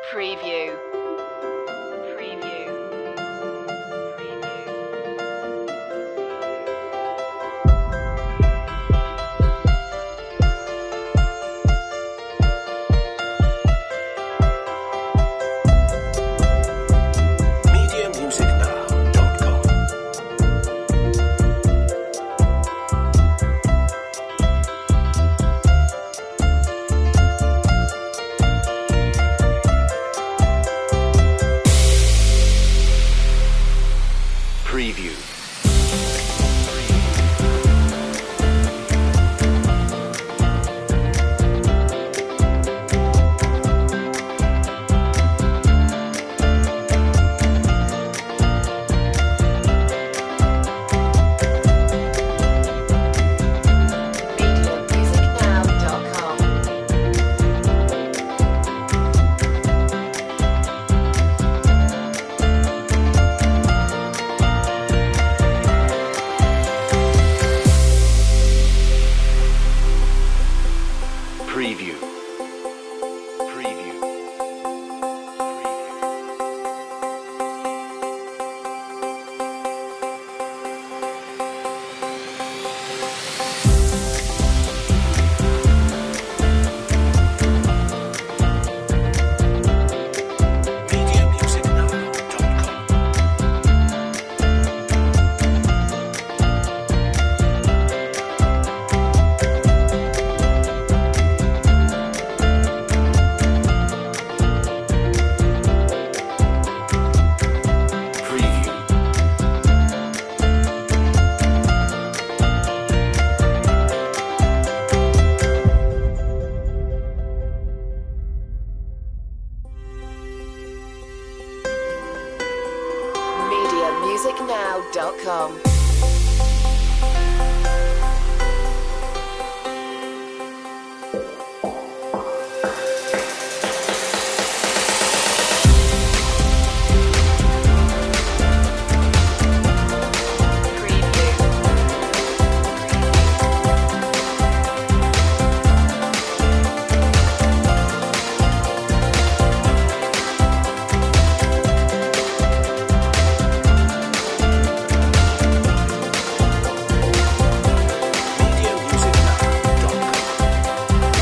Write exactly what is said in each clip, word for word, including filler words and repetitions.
Preview. Preview. media music now dot com. Preview. media music now dot com. Preview. Preview. Preview. media music now dot com. Preview. media music now dot com. Preview. media music now dot com.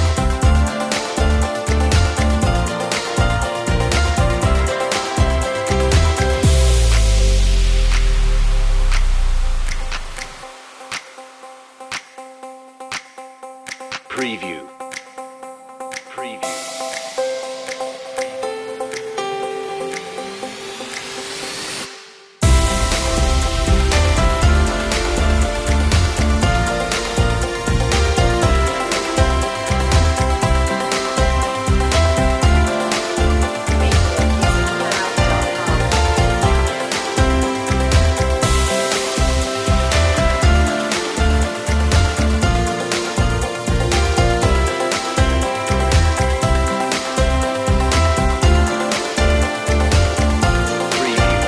Preview. Preview. media music now dot com. Preview.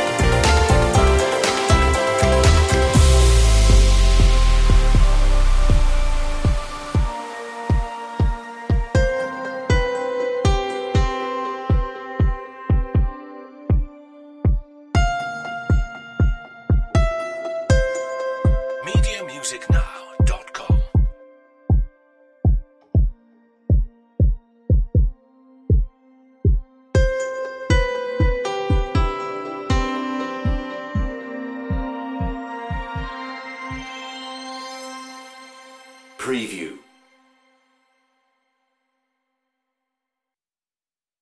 media music now dot com. Preview.